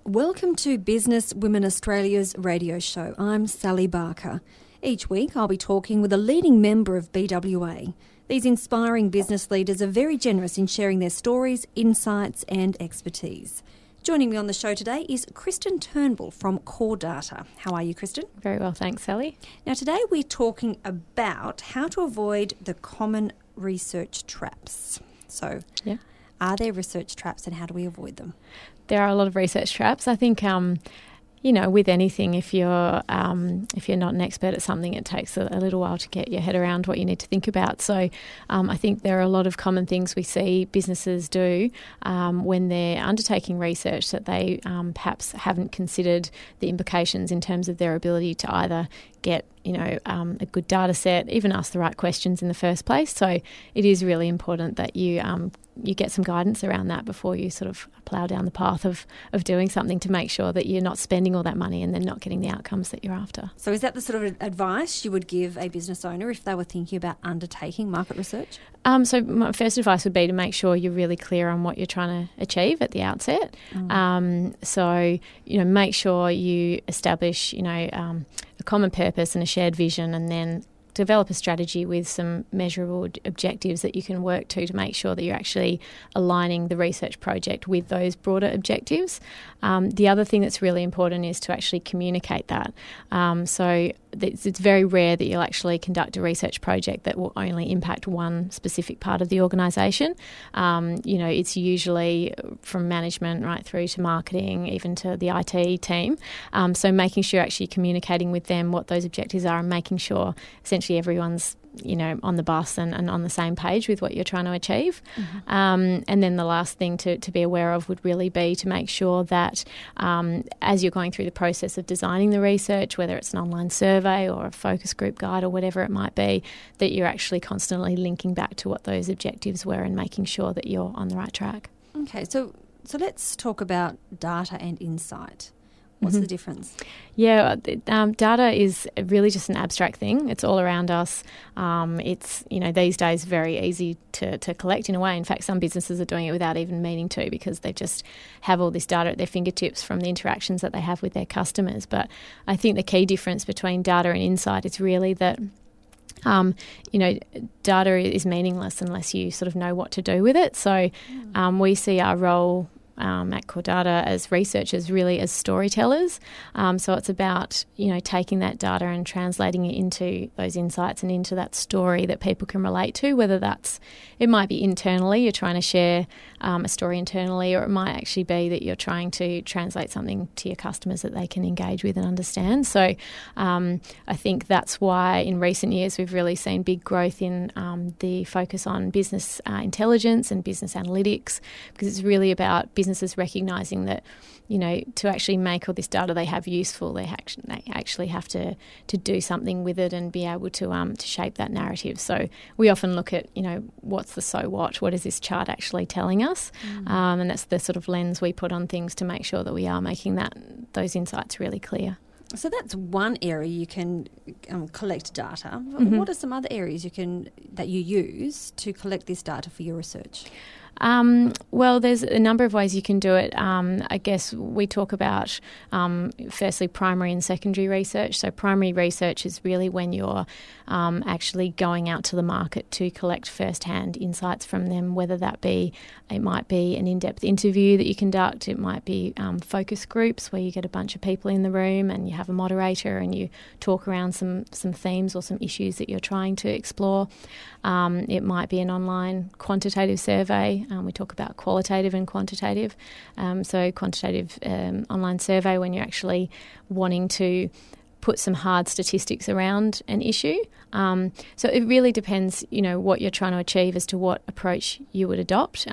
Welcome to Business Women Australia's radio show. I'm Sally Barker. Each week I'll be talking with a leading member of BWA. These inspiring business leaders are very generous in sharing their stories, insights and expertise. Joining me on the show today is Kristen Turnbull from CoreData. How are you, Kristen? Very well, thanks, Sally. Now today we're talking about how to avoid the common research traps. So, Are there research traps and how do we avoid them? There are a lot of research traps. I think, with anything, if you're not an expert at something, it takes a little while to get your head around what you need to think about. So I think there are a lot of common things we see businesses do when they're undertaking research that they perhaps haven't considered the implications in terms of their ability to either get a good data set, even ask the right questions in the first place. So it is really important that you get some guidance around that before you sort of plough down the path of doing something to make sure that you're not spending all that money and then not getting the outcomes that you're after. So is that the sort of advice you would give a business owner if they were thinking about undertaking market research? So my first advice would be to make sure you're really clear on what you're trying to achieve at the outset. Make sure you establish, a common purpose and a shared vision, and then develop a strategy with some measurable objectives that you can work to make sure that you're actually aligning the research project with those broader objectives. The other thing that's really important is to actually communicate that. So it's very rare that you'll actually conduct a research project that will only impact one specific part of the organisation. It's usually from management right through to marketing, even to the IT team. So making sure you're actually communicating with them what those objectives are and making sure essentially everyone's on the bus and on the same page with what you're trying to achieve. And then the last thing to be aware of would really be to make sure that as you're going through the process of designing the research, whether it's an online survey or a focus group guide or whatever it might be, that you're actually constantly linking back to what those objectives were and making sure that you're on the right track. Okay, so let's talk about data and insight. What's the difference? Yeah, data is really just an abstract thing. It's all around us. It's, these days very easy to collect in a way. In fact, some businesses are doing it without even meaning to because they just have all this data at their fingertips from the interactions that they have with their customers. But I think the key difference between data and insight is really that data is meaningless unless you sort of know what to do with it. So we see our role at CoreData as researchers really as storytellers. So it's about, taking that data and translating it into those insights and into that story that people can relate to, whether it might be internally, you're trying to share a story internally, or it might actually be that you're trying to translate something to your customers that they can engage with and understand. So I think that's why in recent years we've really seen big growth in the focus on business intelligence and business analytics, because it's really about businesses recognising that, to actually make all this data they have useful, they actually have to do something with it and be able to shape that narrative. So we often look at, what's the so what is this chart actually telling us? And that's the sort of lens we put on things to make sure that we are making those insights really clear. So that's one area you can collect data. What are some other areas that you use to collect this data for your research? Well, there's a number of ways you can do it. I guess we talk about, firstly, primary and secondary research. So primary research is really when you're actually going out to the market to collect first-hand insights from them, whether it might be an in-depth interview that you conduct, it might be focus groups where you get a bunch of people in the room and you have a moderator and you talk around some themes or some issues that you're trying to explore. It might be an online quantitative survey. We talk about qualitative and quantitative. So quantitative online survey when you're actually wanting to put some hard statistics around an issue. So it really depends, what you're trying to achieve as to what approach you would adopt.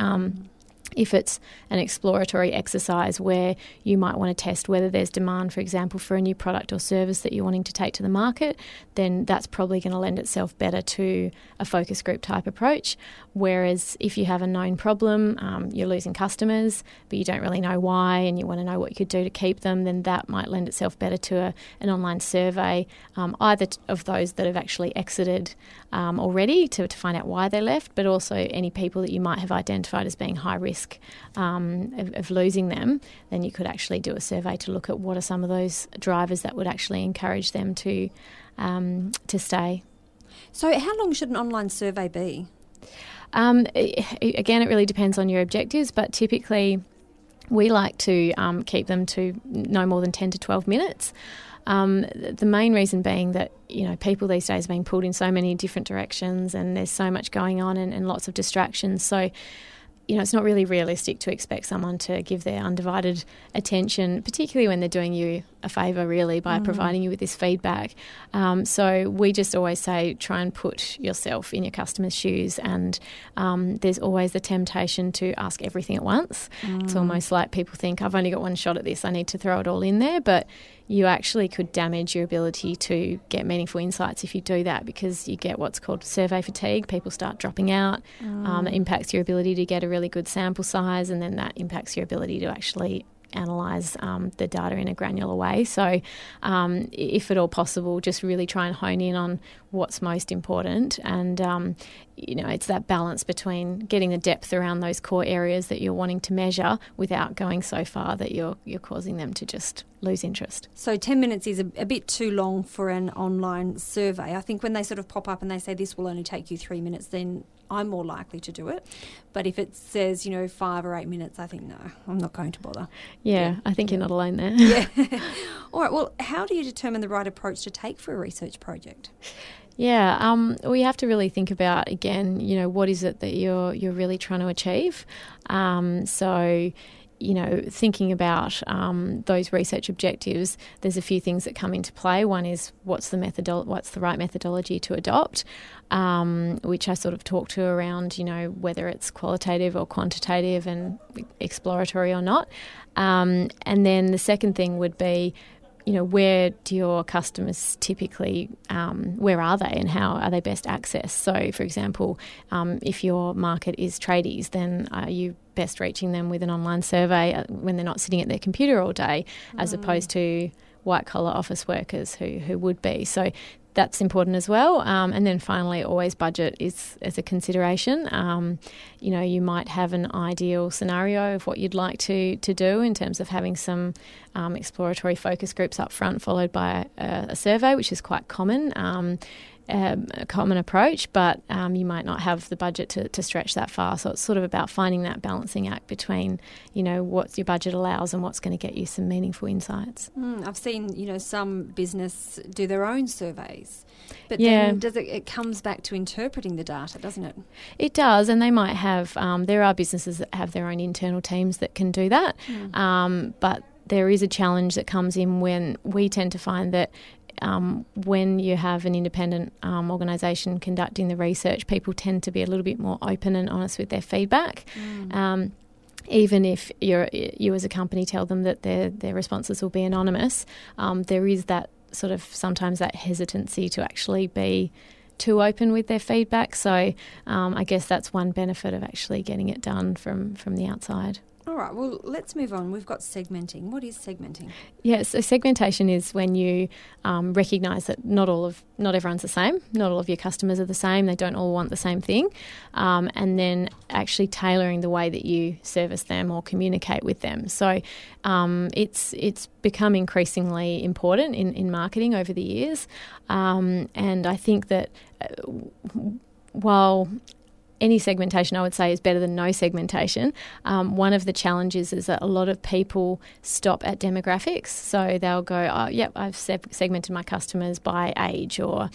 If it's an exploratory exercise where you might want to test whether there's demand, for example, for a new product or service that you're wanting to take to the market, then that's probably going to lend itself better to a focus group type approach. Whereas if you have a known problem, you're losing customers, but you don't really know why and you want to know what you could do to keep them, then that might lend itself better to an online survey, either of those that have actually exited already to find out why they left, but also any people that you might have identified as being high risk risk of losing them, then you could actually do a survey to look at what are some of those drivers that would actually encourage them to stay. So how long should an online survey be? Again, it really depends on your objectives, but typically we like to keep them to no more than 10 to 12 minutes. The main reason being that, people these days are being pulled in so many different directions and there's so much going on and lots of distractions. So, it's not really realistic to expect someone to give their undivided attention, particularly when they're doing you a favour, really, by providing you with this feedback. So we just always say try and put yourself in your customer's shoes, and there's always the temptation to ask everything at once. It's almost like people think, I've only got one shot at this, I need to throw it all in there, but you actually could damage your ability to get meaningful insights if you do that, because you get what's called survey fatigue. People start dropping out. It impacts your ability to get a really good sample size, and then that impacts your ability to actually analyse the data in a granular way. So if at all possible, just really try and hone in on what's most important. And, it's that balance between getting the depth around those core areas that you're wanting to measure without going so far that you're causing them to just lose interest. So 10 minutes is a bit too long for an online survey. I think when they sort of pop up and they say this will only take you 3 minutes, then I'm more likely to do it. But if it says, 5 or 8 minutes, I think, no, I'm not going to bother. Yeah. I think you're not alone there. Yeah. All right. Well, how do you determine the right approach to take for a research project? Yeah, we have to really think about, again, what is it that you're really trying to achieve. So, thinking about those research objectives, there's a few things that come into play. One is what's the right methodology to adopt, which I sort of talk to around, whether it's qualitative or quantitative and exploratory or not. And then the second thing would be, where do your customers typically, where are they and how are they best accessed? So, for example, if your market is tradies, then are you best reaching them with an online survey when they're not sitting at their computer all day, as opposed to white-collar office workers who would be? So that's important as well. And then finally, always budget is as a consideration. You might have an ideal scenario of what you'd like to do in terms of having some exploratory focus groups up front, followed by a survey, which is quite common. A common approach, but you might not have the budget to stretch that far. So it's sort of about finding that balancing act between, what your budget allows and what's going to get you some meaningful insights. I've seen, some business do their own surveys, but then it comes back to interpreting the data, doesn't it? It does, and they might have, there are businesses that have their own internal teams that can do that, but there is a challenge that comes in when we tend to find that when you have an independent organisation conducting the research, people tend to be a little bit more open and honest with their feedback. Even if you as a company tell them that their responses will be anonymous, there is that sort of sometimes that hesitancy to actually be too open with their feedback. So I guess that's one benefit of actually getting it done from the outside. All right, well, let's move on. We've got segmenting. What is segmenting? Yeah, so segmentation is when you recognise that not everyone's the same. Not all of your customers are the same. They don't all want the same thing. And then actually tailoring the way that you service them or communicate with them. So it's become increasingly important in marketing over the years. And I think that while any segmentation, I would say, is better than no segmentation. One of the challenges is that a lot of people stop at demographics. So they'll go, oh, yep, I've segmented my customers by age or,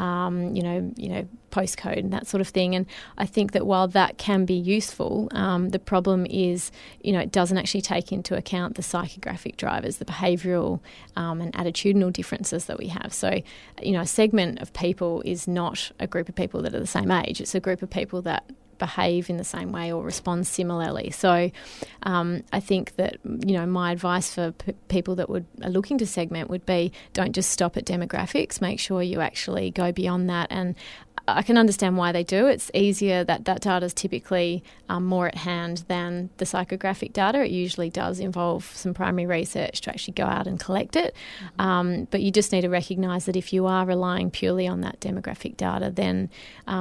postcode and that sort of thing. And I think that while that can be useful, the problem is, it doesn't actually take into account the psychographic drivers, the behavioural and attitudinal differences that we have. So, a segment of people is not a group of people that are the same age. It's a group of people that behave in the same way or respond similarly. So I think that, my advice for people that are looking to segment would be don't just stop at demographics. Make sure you actually go beyond that and I can understand why they do. It's easier, that data is typically more at hand than the psychographic data. It usually does involve some primary research to actually go out and collect it. But you just need to recognise that if you are relying purely on that demographic data, then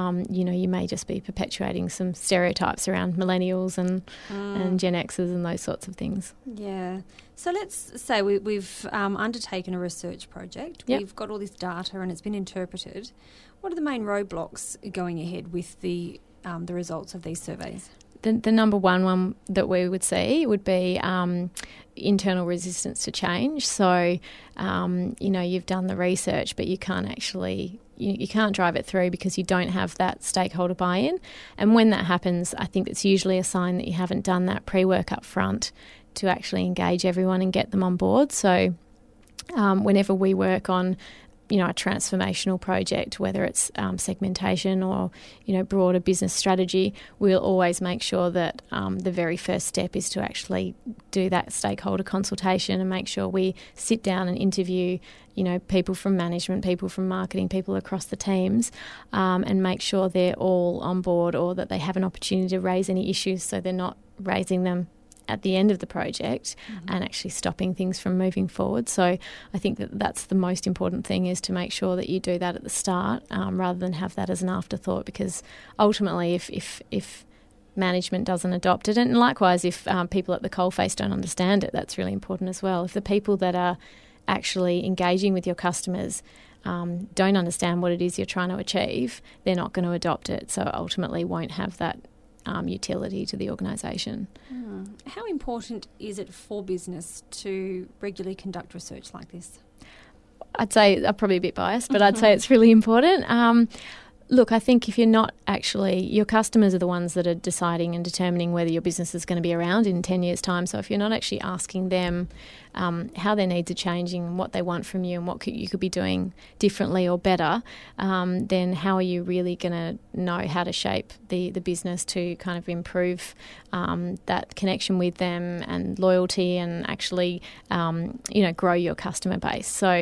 you may just be perpetuating some stereotypes around millennials and Gen Xers and those sorts of things. Yeah. So let's say we've undertaken a research project. Yep. We've got all this data and it's been interpreted. What are the main roadblocks going ahead with the results of these surveys? The number one that we would see would be internal resistance to change. So, you've done the research, but you can't actually... You can't drive it through because you don't have that stakeholder buy-in. And when that happens, I think it's usually a sign that you haven't done that pre-work up front to actually engage everyone and get them on board. So whenever we work on a transformational project, whether it's segmentation or, broader business strategy, we'll always make sure that the very first step is to actually do that stakeholder consultation and make sure we sit down and interview, people from management, people from marketing, people across the teams, and make sure they're all on board or that they have an opportunity to raise any issues so they're not raising them at the end of the project and actually stopping things from moving forward. So I think that's the most important thing, is to make sure that you do that at the start rather than have that as an afterthought, because ultimately if management doesn't adopt it, and likewise if people at the coalface don't understand it, that's really important as well. If the people that are actually engaging with your customers don't understand what it is you're trying to achieve, they're not going to adopt it, so ultimately won't have that utility to the organisation. How important is it for business to regularly conduct research like this? I'd say, I'm probably a bit biased, but I'd say it's really important. Look, I think if you're not actually, your customers are the ones that are deciding and determining whether your business is going to be around in 10 years' time. So if you're not actually asking them how their needs are changing and what they want from you and what you could be doing differently or better, then how are you really going to know how to shape the business to kind of improve that connection with them and loyalty and actually, grow your customer base. So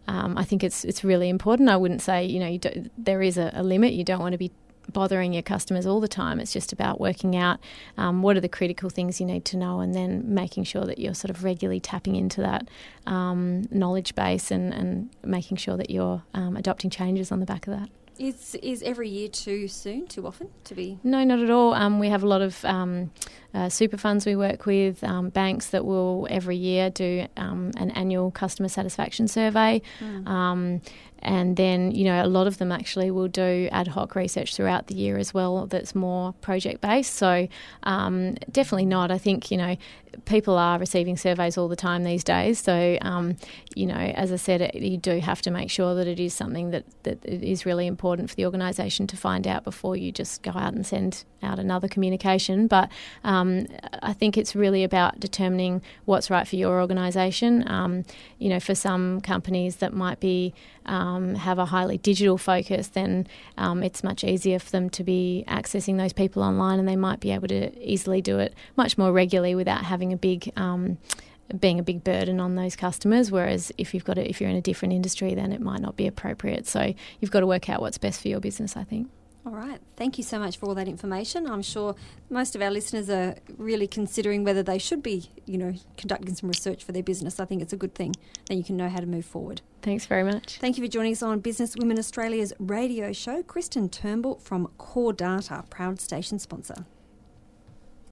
I think it's really important. I wouldn't say, there is a limit. You don't want to be bothering your customers all the time. It's just about working out what are the critical things you need to know, and then making sure that you're sort of regularly tapping into that knowledge base and making sure that you're adopting changes on the back of that. Is every year too soon, too often to be? No, not at all. We have a lot of super funds we work with, banks that will every year do an annual customer satisfaction survey. And then, a lot of them actually will do ad hoc research throughout the year as well that's more project-based. So definitely not. I think, people are receiving surveys all the time these days. So, as I said, you do have to make sure that it is something that it is really important for the organisation to find out before you just go out and send out another communication. But I think it's really about determining what's right for your organisation. For some companies that might be have a highly digital focus, then it's much easier for them to be accessing those people online, and they might be able to easily do it much more regularly without having a big being a big burden on those customers. Whereas if you're in a different industry, then it might not be appropriate. So you've got to work out what's best for your business, I think. All right. Thank you so much for all that information. I'm sure most of our listeners are really considering whether they should be, conducting some research for their business. I think it's a good thing. Then you can know how to move forward. Thanks very much. Thank you for joining us on Business Women Australia's radio show. Kristen Turnbull from Core Data, proud station sponsor.